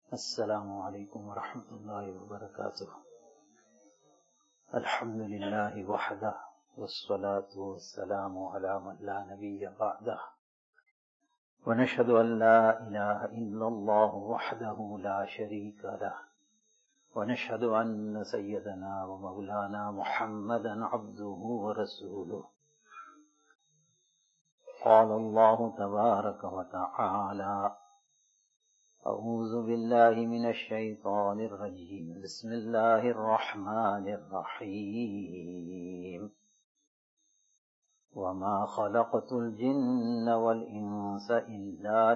Assalamu alaikum wa rahmatullahi wa barakatuh. Alhamdulillahi wahdah, wassalatu wassalamu ala man la nabiyya ba'dah. Wa nashhadu an la ilaha illallah wahdahu la sharika lah. Wa nashhadu anna sayyidana wa mawlana Muhammadan abduhu wa rasuluh. Qala Allahu tabaraka wa ta'ala: أعوذ بالله من الشيطان الرجيم بسم الله الرحمن الرحيم وما خلقت الجن والإنس إلا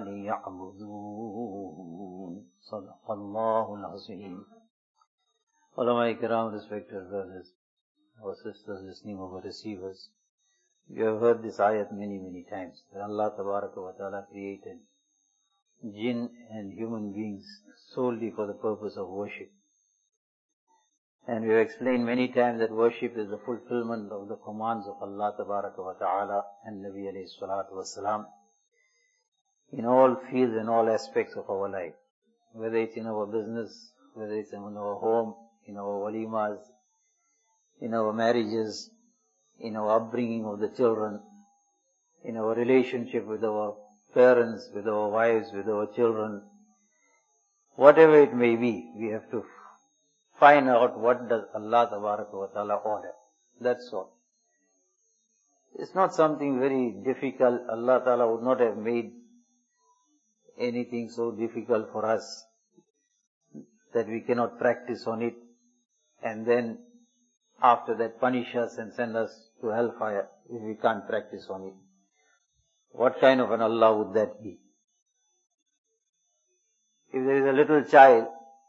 ليعبدون صدق الله العظيم. Ulama Ikram, respected brothers, our sisters listening over receivers, you have heard this ayat many times, that Allah Tabaraka wa Ta'ala created jinn and human beings solely for the purpose of worship. And we have explained many times that worship is the fulfillment of the commands of Allah Tabaraka wa Ta'ala and Nabi alayhi salatu wasalam in all fields and all aspects of our life. Whether it's in our business, whether it's in our home, in our walimas, in our marriages, in our upbringing of the children, in our relationship with our parents, with our wives, with our children, whatever it may be, we have to find out what does Allah Tabaraka wa Ta'ala order. That's all. It's not something very difficult. Allah Ta'ala would not have made anything so difficult for us that we cannot practice on it and then after that punish us and send us to hellfire if we can't practice on it. What kind of an Allah would that be? If there is a little child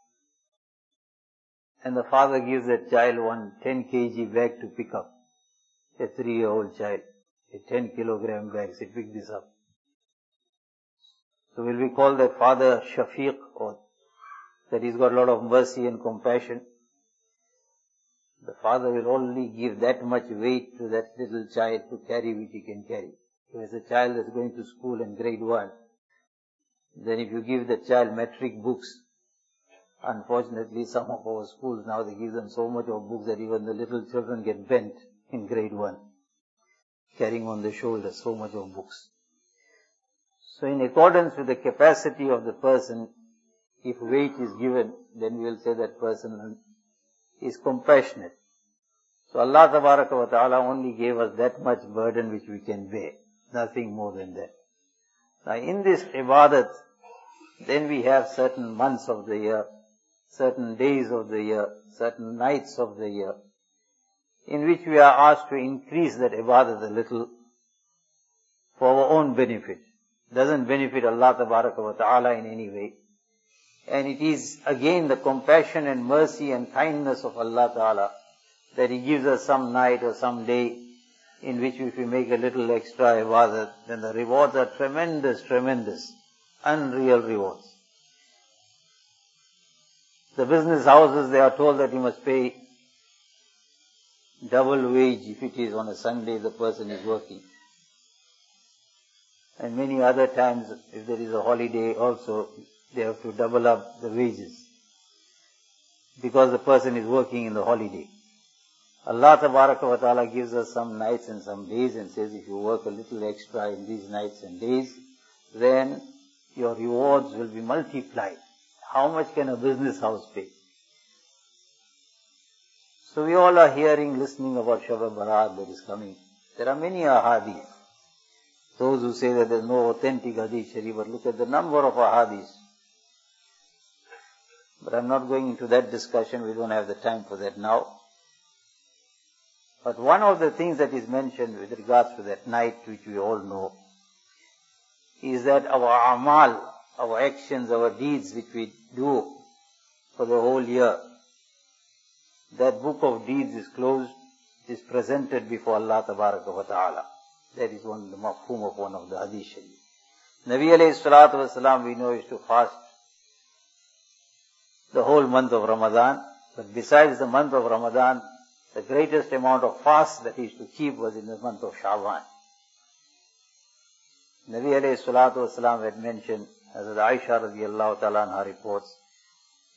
and the father gives that child one 10 kg bag to pick up, a 3-year-old child, a 10 kilogram bag, say pick this up. So will we call that father Shafiq, or that he's got a lot of mercy and compassion? The father will only give that much weight to that little child to carry which he can carry. If it's a child that's going to school in grade 1, then if you give the child metric books, unfortunately some of our schools now they give them so much of books that even the little children get bent in grade 1, carrying on the shoulder so much of books. So in accordance with the capacity of the person, if weight is given, then we will say that person is compassionate. So Allah Tabaraka wa Ta'ala only gave us that much burden which we can bear. Nothing more than that. Now in this ibadat, then we have certain months of the year, certain days of the year, certain nights of the year, in which we are asked to increase that ibadat a little for our own benefit. Doesn't benefit Allah Tabaraka wa Ta'ala in any way. And it is again the compassion and mercy and kindness of Allah Ta'ala that He gives us some night or some day in which if we make a little extra ibadat, then the rewards are tremendous, unreal rewards. The business houses, they are told that you must pay double wage if it is on a Sunday the person is working. And many other times, if there is a holiday also, they have to double up the wages because the person is working in the holiday. Allah Tabaraka wa Ta'ala gives us some nights and some days and says if you work a little extra in these nights and days, then your rewards will be multiplied. How much can a business house pay? So we all are hearing, listening about Shab Barat that is coming. There are many ahadith. Those who say that there is no authentic hadith sharif, but look at the number of ahadith. But I'm not going into that discussion, we don't have the time for that now. But one of the things that is mentioned with regards to that night, which we all know, is that our amal, our actions, our deeds which we do for the whole year, that book of deeds is closed, is presented before Allah Tabaraka wa Ta'ala. That is one, the mafhum of one of the hadith sharif. Nabi alayhi salatu wasalam, we know, is to fast the whole month of Ramadan, but besides the month of Ramadan, the greatest amount of fast that he used to keep was in the month of Sha'ban. Nabi alayhi salatu wasalam had mentioned, as Aisha radiallahu ta'ala anha reports,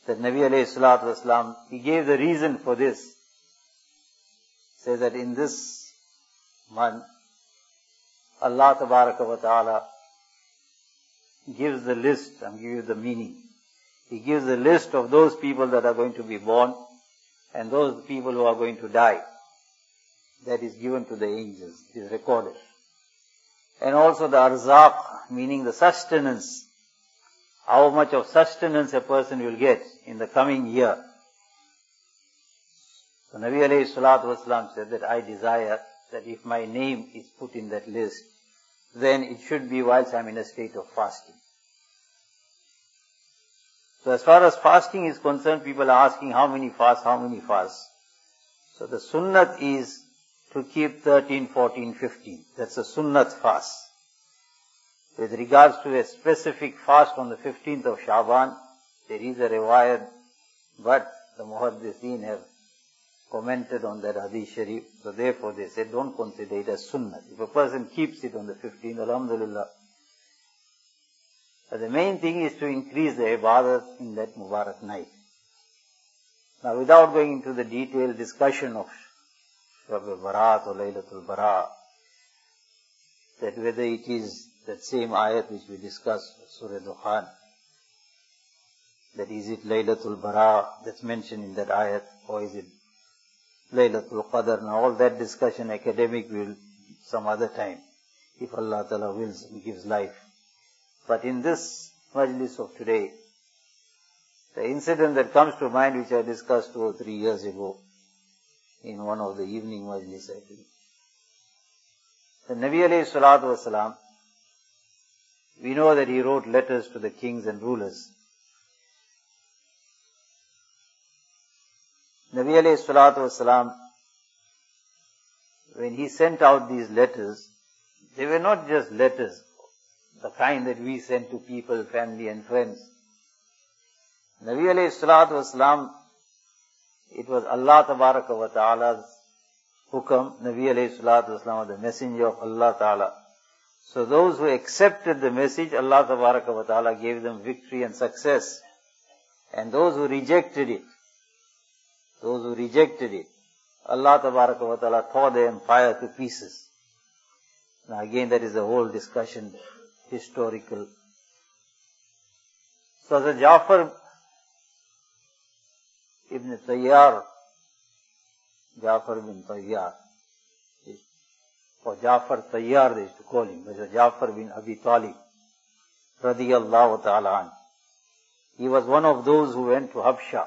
that Nabi alayhi salatu wasalam, he gave the reason for this. Says that in this month, Allah tabaraka wa ta'ala gives the list, I'm giving you the meaning. He gives the list of those people that are going to be born and those people who are going to die. That is given to the angels, it is recorded. And also the arzaq, meaning the sustenance. How much of sustenance a person will get in the coming year. So Nabi alayhi salatu wasalam said that I desire that if my name is put in that list, then it should be whilst I am in a state of fasting. So as far as fasting is concerned, people are asking how many fasts. So the sunnat is to keep 13, 14, 15. That's a sunnat fast. With regards to a specific fast on the 15th of Shaban, there is a riwayat, but the muhaddithin have commented on that hadith sharif. So therefore they said don't consider it as sunnat. If a person keeps it on the 15th, alhamdulillah. But the main thing is to increase the ibadat in that Mubarak night. Now without going into the detailed discussion of Shab Barat or Laylatul Bara, that whether it is that same ayat which we discussed, Surah Dukhan, that is it Laylatul Bara that's mentioned in that ayat, or is it Laylatul Qadr? Now all that discussion academic will some other time, if Allah Ta'ala wills and gives life. But in this majlis of today, the incident that comes to mind which I discussed 2 or 3 years ago in one of the evening majlis, I think. The Nabi alayhi salatu wasalam, we know that he wrote letters to the kings and rulers. Nabi alayhi salatu wasalam, when he sent out these letters, they were not just letters, the kind that we send to people, family and friends. Nabi alayhi salatu wasalam, it was Allah tabaraka wa ta'ala's hukam. Nabi alayhi salatu wasalam was the messenger of Allah ta'ala. So those who accepted the message, Allah tabaraka wa ta'ala gave them victory and success. And those who rejected it, Allah tabaraka wa ta'ala tore their empire to pieces. Now again, that is a whole discussion, historical. So the Ja'far ibn Tayyar, or Ja'far Tayyar they used to call him, but Ja'far bin Abi Talib, radiyallahu ta'ala an. He was one of those who went to Habsha,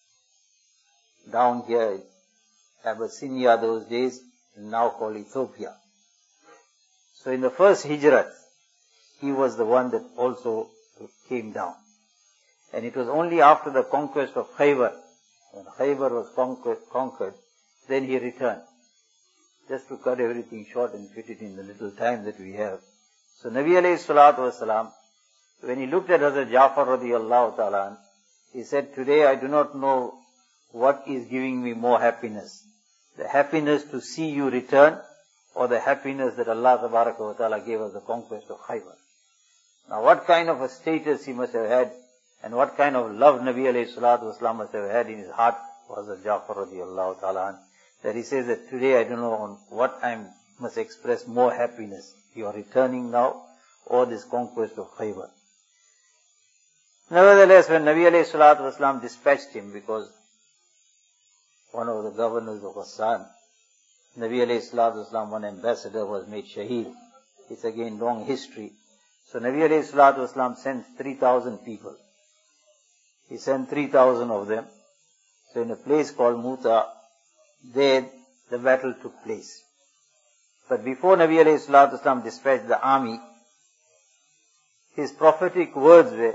down here in Abyssinia those days, now called Ethiopia. So in the first hijrat, he was the one that also came down. And it was only after the conquest of Khaybar, when Khaybar was conquered, then he returned. Just to cut everything short and fit it in the little time that we have. So Nabi alayhi salatu wasalam, when he looked at Hazrat Ja'far radiyallahu ta'ala, he said, today I do not know what is giving me more happiness. The happiness to see you return, or the happiness that Allah tabaraka wa ta'ala gave us the conquest of Khaybar. Now what kind of a status he must have had, and what kind of love Nabi alayhi salatu wasalam must have had in his heart for Hazrat Ja'far radiyallahu ta'ala, that he says that today I don't know on what I must express more happiness. You are returning now, or this conquest of Khaybar. Nevertheless, when Nabi alayhi salatu wasalam dispatched him, because one of the governors of Ghassan, Nabi alayhi salatu wasalam, one ambassador was made shaheed. It's again long history. So Nabi alayhi salatu wasalam sent 3,000 people. He sent 3,000 of them. So in a place called Muta, there the battle took place. But before Nabi alayhi salatu wasalam dispatched the army, his prophetic words were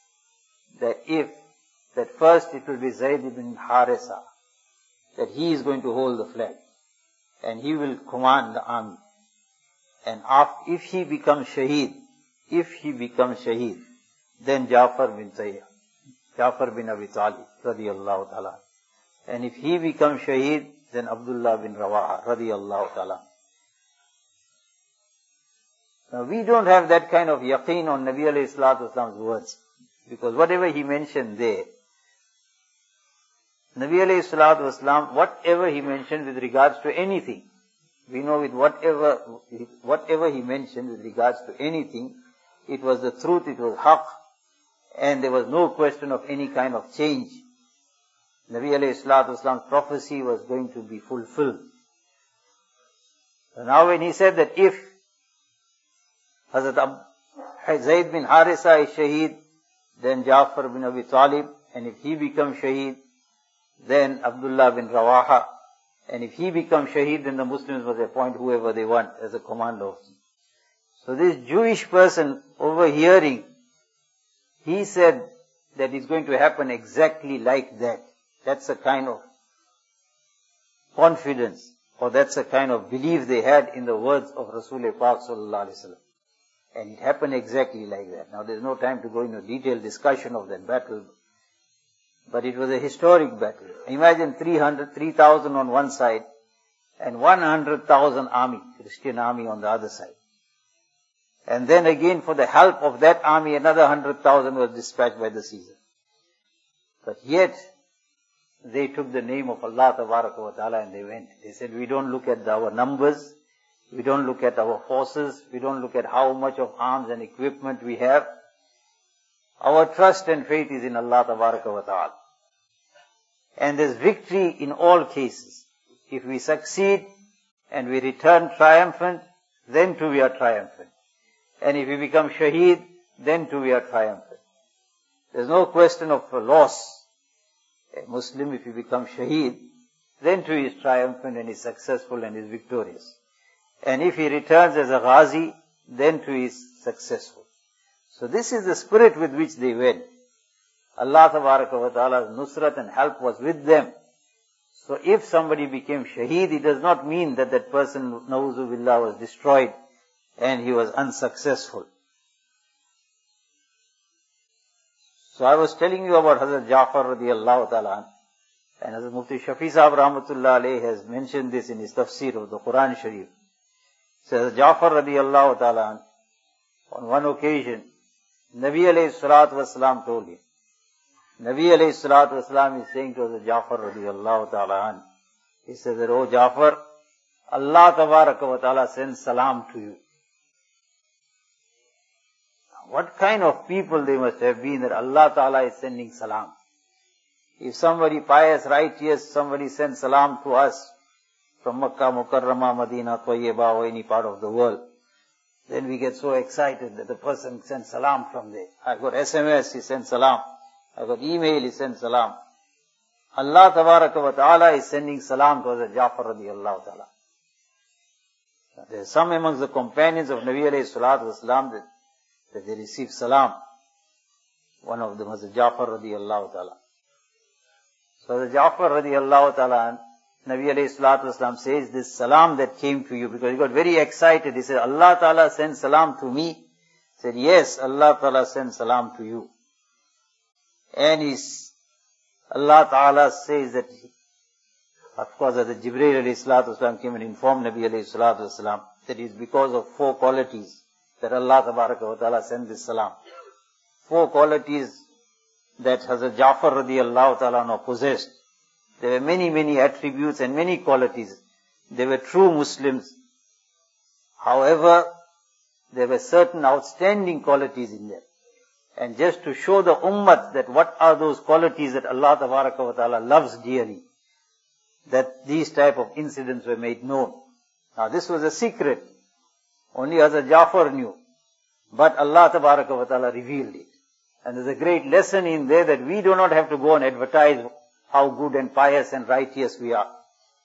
that first it will be Zayd ibn Harisa, that he is going to hold the flag and he will command the army. And if he becomes shaheed, then Ja'far bin Abi Talib radiyallahu ta'ala. And if he becomes shaheed, then Abdullah bin Rawaha radiyallahu ta'ala. Now we don't have that kind of yaqeen on Nabi alayhi salatu wasalam's words, because whatever he mentioned there, Nabi alayhi salatu wasalam, whatever he mentioned with regards to anything, we know with whatever he mentioned with regards to anything, it was the truth, it was haqq, and there was no question of any kind of change. Nabi alayhi salatu wasalam's prophecy was going to be fulfilled. So now when he said that if Hazrat Zayd bin Harisa is shaheed, then Ja'far bin Abi Talib, and if he becomes shaheed, then Abdullah bin Rawaha, and if he becomes shaheed, then the Muslims must appoint whoever they want as a commander. So this Jewish person overhearing, he said that it's going to happen exactly like that. That's a kind of confidence, or that's a kind of belief they had in the words of Rasulullah Pak sallallahu alaihi wasallam. And it happened exactly like that. Now there's no time to go into detailed discussion of that battle, but it was a historic battle. Imagine 3,000 on one side and 100,000 army, Christian army on the other side. And then again for the help of that army, another 100,000 was dispatched by the Caesar. But yet, they took the name of Allah Tabaraka wa Ta'ala and they went. They said, we don't look at our numbers, we don't look at our forces, we don't look at how much of arms and equipment we have. Our trust and faith is in Allah Tabaraka wa Ta'ala. And there's victory in all cases. If we succeed and we return triumphant, then too we are triumphant. And if we become shaheed, then too we are triumphant. There's no question of a loss. A Muslim, if he becomes shaheed, then too he is triumphant and is successful and is victorious. And if he returns as a ghazi, then too he is successful. So this is the spirit with which they went. Allah Tabaraka wa Ta'ala's nusrat and help was with them. So if somebody became shaheed, it does not mean that that person, na'uzu billah, was destroyed and he was unsuccessful. So I was telling you about Hazrat Ja'far radiyallahu ta'ala, and Hazrat Mufti Shafi Sahab rahmatullah alayhi has mentioned this in his tafsir of the Quran Sharif. So Hazrat Ja'far radiyallahu ta'ala, on one occasion, Nabi alayhi salatu wasalam told him, Nabi alayhi salatu wasalam is saying to Hazrat Ja'far radiyallahu ta'ala, he says that, oh Ja'far, Allah Tabaraka wa Ta'ala sends salam to you. What kind of people they must have been that Allah Ta'ala is sending salam. If somebody pious, righteous, somebody sends salam to us from Makkah, Mukarramah, Medina, Tayyibah or any part of the world, then we get so excited that the person sends salam from there. I got SMS, he sends salam. I got email, he sends salam. Allah Tabaraka wa Ta'ala is sending salam to Hazrat Ja'far radiyallahu ta'ala. There are some amongst the companions of Nabi alayhi salatu wasalam that they received salam. One of them was Ja'far radiyallahu ta'ala. So the Ja'far radiyallahu ta'ala, Nabi alayhi salatu wasalam says, this salam that came to you, because he got very excited. He said, Allah Ta'ala sent salam to me. He said, yes, Allah Ta'ala sent salam to you. And Allah Ta'ala says that, of course, that Jibreel alayhi salatu wasalam came and informed Nabi alayhi salatu wasalam that it is because of 4 qualities that Allah Tabaraka wa Ta'ala sent this salam. 4 qualities that Hazrat Ja'far radiyallahu ta'ala possessed. There were many, many attributes and many qualities. They were true Muslims. However, there were certain outstanding qualities in them. And just to show the ummah that what are those qualities that Allah Tabaraka wa Ta'ala loves dearly, that these type of incidents were made known. Now this was a secret. Only Hazrat Ja'far knew. But Allah Tabaraka wa Ta'ala revealed it. And there's a great lesson in there that we do not have to go and advertise how good and pious and righteous we are.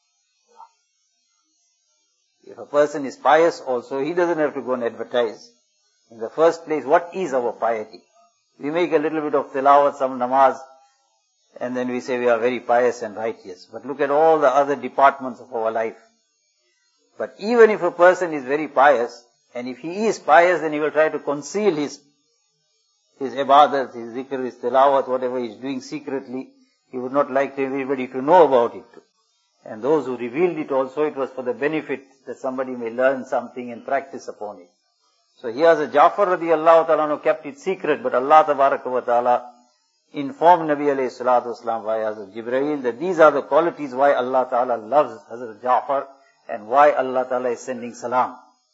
If a person is pious also, he doesn't have to go and advertise. In the first place, what is our piety? We make a little bit of tilawat, some namaz, and then we say we are very pious and righteous. But look at all the other departments of our life. But even if a person is very pious, and if he is pious, then he will try to conceal his ibadat, his zikr, his tilawat, whatever he is doing secretly. He would not like everybody to know about it. And those who revealed it also, it was for the benefit that somebody may learn something and practice upon it. So here the Ja'far radiyallahu ta'ala kept it secret, but Allah Tabaraka wa Ta'ala informed Nabi alayhi salatu wasalam via Hazrat Jibreel that these are the qualities why Allah Ta'ala loves Hazrat Ja'far and why Allah Ta'ala is sending salam.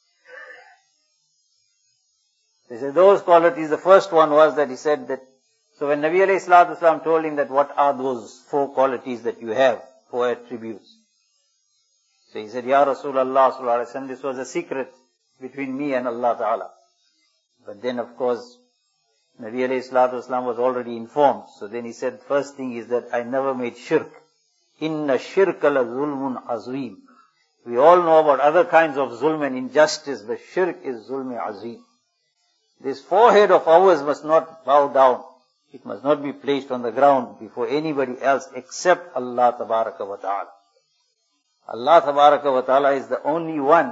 He said those qualities, the first one was that he said that, so when Nabi alayhi salatu wasalam told him that what are those 4 qualities that you have, 4 attributes. So he said, Ya Rasulullah sallallahu alayhi wa sallam, this was a secret between me and Allah Ta'ala. But then of course, Nabi alayhi salatu wasalam was already informed. So then he said, first thing is that I never made shirk. Inna shirka la zulmun azim. We all know about other kinds of zulm and injustice, but shirk is zulm azim. This forehead of ours must not bow down. It must not be placed on the ground before anybody else except Allah Tabaraka wa Ta'ala. Allah Tabaraka wa Ta'ala is the only one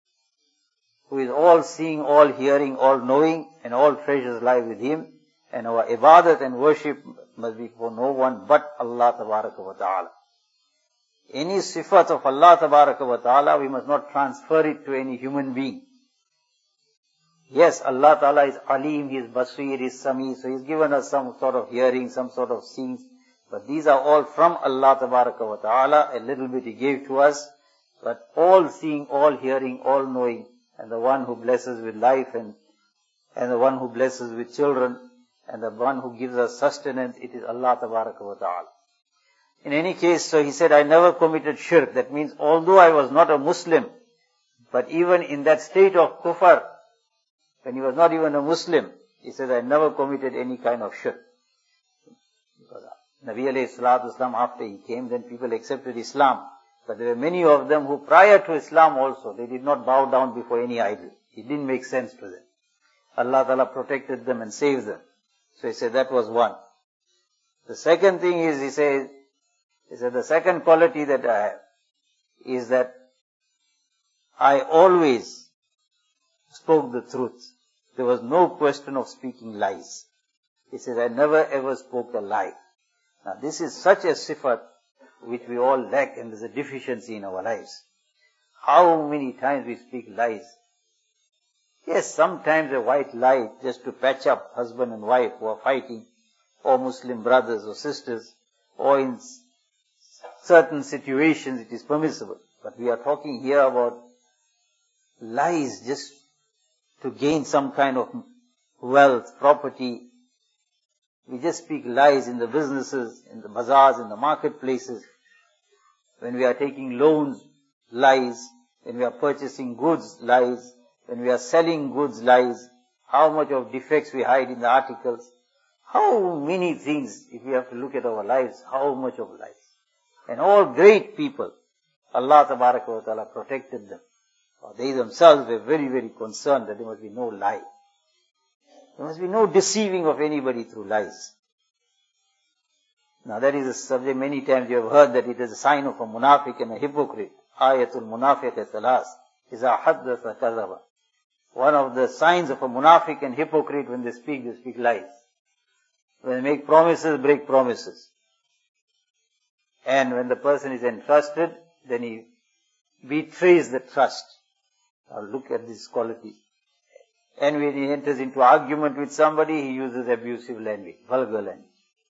who is all seeing, all hearing, all knowing, and all treasures lie with Him. And our ibadat and worship must be for no one but Allah Tabaraka wa Ta'ala. Any sifat of Allah Tabaraka wa Ta'ala, we must not transfer it to any human being. Yes, Allah Ta'ala is Alim, He is Basir, He is Sami, so He's given us some sort of hearing, some sort of seeing. But these are all from Allah Tabaraka wa Ta'ala. A little bit He gave to us, but all seeing, all hearing, all knowing, and the one who blesses with life and the one who blesses with children and the one who gives us sustenance, it is Allah Tabaraka wa Ta'ala. In any case, so he said, I never committed shirk. That means although I was not a Muslim, but even in that state of kufr, when he was not even a Muslim, he says, I never committed any kind of shirk. Because Nabi alayhi salatu wasalam, after he came, then people accepted Islam. But there were many of them who prior to Islam also, they did not bow down before any idol. It didn't make sense to them. Allah Ta'ala protected them and saved them. So he said that was one. The second thing is, he said the second quality that I have is that I always spoke the truth. There was no question of speaking lies. He says, I never ever spoke a lie. Now this is such a sifat which we all lack, and there's a deficiency in our lives. How many times we speak lies? Yes, sometimes a white lie just to patch up husband and wife who are fighting, or Muslim brothers or sisters, or in certain situations it is permissible. But we are talking here about lies just to gain some kind of wealth, property. We just speak lies in the businesses, in the bazaars, in the marketplaces. When we are taking loans, lies. When we are purchasing goods, lies. When we are selling goods, lies. How much of defects we hide in the articles. How many things, if we have to look at our lives, how much of lies. And all great people, Allah Tabaraka wa Ta'ala protected them. They themselves were very, very concerned that there must be no lie. There must be no deceiving of anybody through lies. Now that is a subject, many times you have heard that it is a sign of a munafiq and a hypocrite. Ayatul munafiq thalas. Iza haddatha kadhaba. One of the signs of a munafiq and hypocrite, when they speak lies. When they make promises, break promises. And when the person is entrusted, then he betrays the trust. Now look at this quality. And when he enters into argument with somebody, he uses abusive language, vulgar language.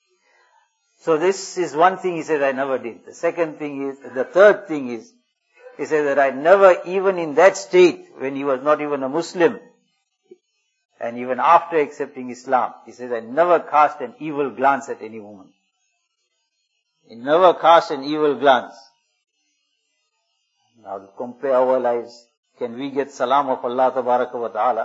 So this is one thing he says I never did. The third thing is, he says that I never, even in that state, when he was not even a Muslim, and even after accepting Islam, he says I never cast an evil glance at any woman. He never cast an evil glance. Now to compare our lives, can we get salam of Allah Tabaraka wa Ta'ala?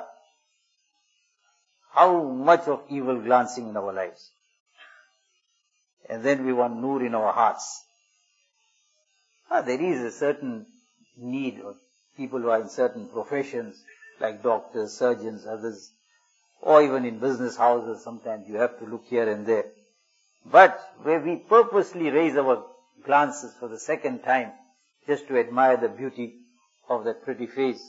How much of evil glancing in our lives? And then we want nur in our hearts. There is a certain need of people who are in certain professions, like doctors, surgeons, others, or even in business houses, sometimes you have to look here and there. But where we purposely raise our glances for the second time, just to admire the beauty of that pretty face.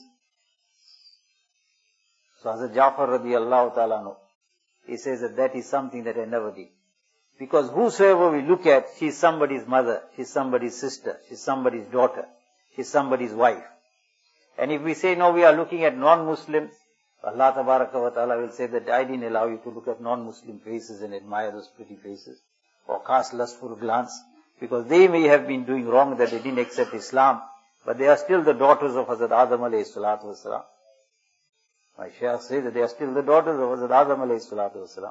So Hazrat Ja'far radiallahu ta'ala, he says that is something that I never did. Because whosoever we look at, she's somebody's mother, she's somebody's sister, she's somebody's daughter, she's somebody's wife. And if we say, no, we are looking at non-Muslims, Allah Tabaraka wa Ta'ala will say that I didn't allow you to look at non-Muslim faces and admire those pretty faces, or cast lustful glance, because they may have been doing wrong that they didn't accept Islam, but they are still the daughters of Hazrat Adam alayhi salatu wasalam. My Shaykh says that they are still the daughters of Hazrat Adam alayhi salatu wasalam.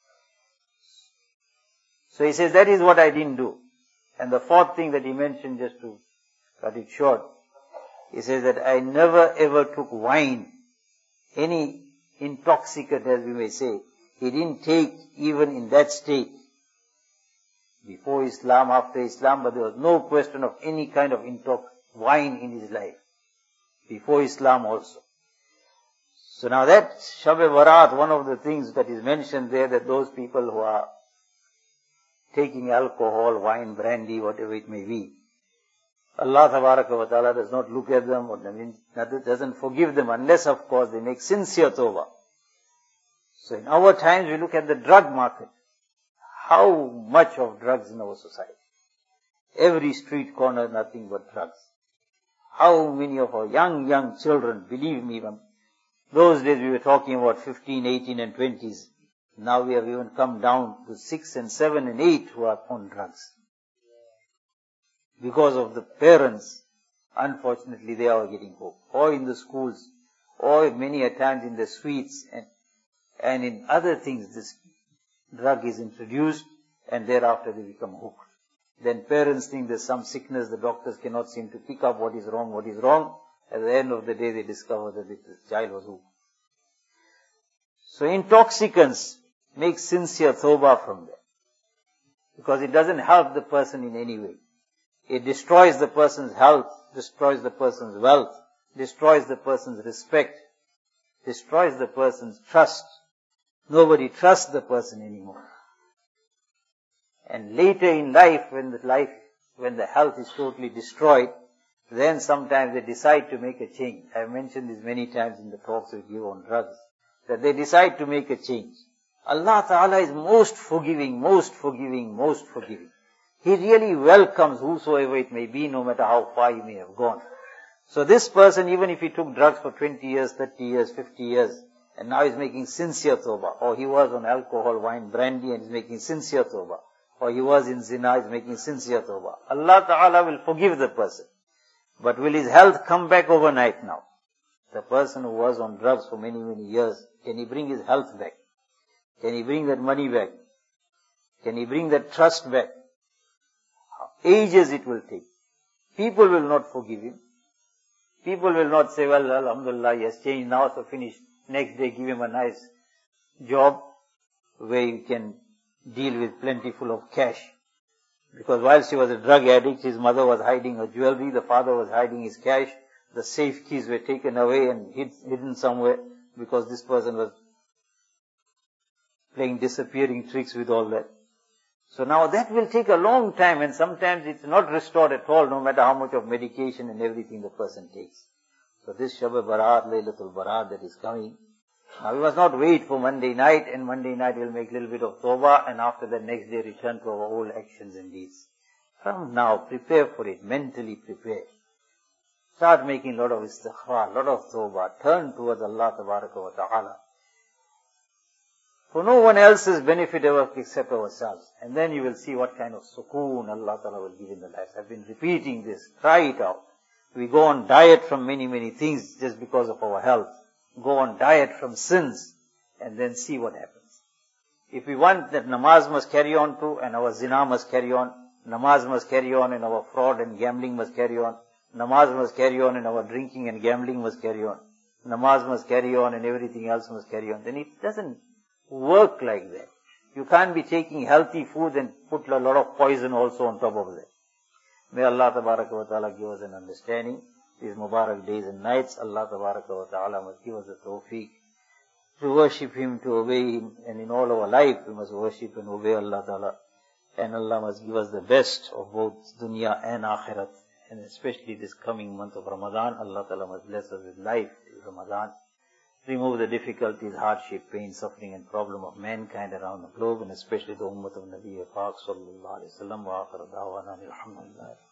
So he says that is what I didn't do. And the fourth thing that he mentioned, just to cut it short, he says that I never ever took wine, any intoxicant as we may say, he didn't take even in that state. Before Islam, after Islam, but there was no question of any kind of wine in his life. Before Islam also. So now that Shab-e-Barat, one of the things that is mentioned there, that those people who are taking alcohol, wine, brandy, whatever it may be, Allah Tabaraka wa Ta'ala does not look at them, or doesn't forgive them, unless of course they make sincere tawbah. So in our times we look at the drug market. How much of drugs in our society? Every street corner, nothing but drugs. How many of our young children, believe me, those days we were talking about 15, 18 and 20s. Now we have even come down to 6 and 7 and 8 who are on drugs. Because of the parents, unfortunately they are getting hooked. Or in the schools, or many a times in the streets and in other things, this drug is introduced and thereafter they become hooked. Then parents think there's some sickness, the doctors cannot seem to pick up what is wrong. At the end of the day they discover that the child was hooked. So intoxicants make sincere tawbah from them. Because it doesn't help the person in any way. It destroys the person's health, destroys the person's wealth, destroys the person's respect, destroys the person's trust. Nobody trusts the person anymore. And later in life, when the health is totally destroyed, then sometimes they decide to make a change. I have mentioned this many times in the talks we give on drugs, that they decide to make a change. Allah Ta'ala is most forgiving, most forgiving, most forgiving. He really welcomes whosoever it may be, no matter how far he may have gone. So this person, even if he took drugs for 20 years, 30 years, 50 years, and now he's making sincere tawbah, or he was on alcohol, wine, brandy, and he's making sincere tawbah, or he was in zina, he's making sincere tawbah, Allah Ta'ala will forgive the person. But will his health come back overnight now? The person who was on drugs for many, many years, can he bring his health back? Can he bring that money back? Can he bring that trust back? Ages it will take. People will not forgive him. People will not say, well, alhamdulillah, he has changed now, so finished. Next day give him a nice job where he can deal with plentiful of cash. Because while she was a drug addict, his mother was hiding her jewelry, the father was hiding his cash, the safe keys were taken away and hidden somewhere because this person was playing disappearing tricks with all that. So now that will take a long time, and sometimes it's not restored at all, no matter how much of medication and everything the person takes. So this Shab-e-Barat, Laylatul Barat that is coming, now we must not wait for Monday night, and Monday night we'll make a little bit of tawbah, and after the next day return to our old actions and deeds. From now, prepare for it, mentally prepare. Start making a lot of istighfar, a lot of tawbah, turn towards Allah Tabaraka wa Ta'ala. For no one else's benefit ever except ourselves. And then you will see what kind of sukoon Allah Ta'ala will give in the life. I've been repeating this. Try it out. We go on diet from many, many things just because of our health. Go on diet from sins and then see what happens. If we want that namaz must carry on too, and our zina must carry on, namaz must carry on, and our fraud and gambling must carry on, namaz must carry on, and our drinking and gambling must carry on, namaz must carry on, and everything else must carry on, then it doesn't work like that. You can't be taking healthy food and put a lot of poison also on top of that. May Allah Tabaraka wa Ta'ala give us an understanding. These Mubarak days and nights, Allah Tabaraka wa Ta'ala must give us the tawfiq to worship Him, to obey Him, and in all our life we must worship and obey Allah Ta'ala. And Allah must give us the best of both dunya and akhirat, and especially this coming month of Ramadan. Allah Ta'ala must bless us with life in Ramadan. Remove the difficulties, hardship, pain, suffering and problem of mankind around the globe, and especially the ummah of Nabi Pak sallallahu alaihi wasallam. Wa akhir da'wana alhamdulillah.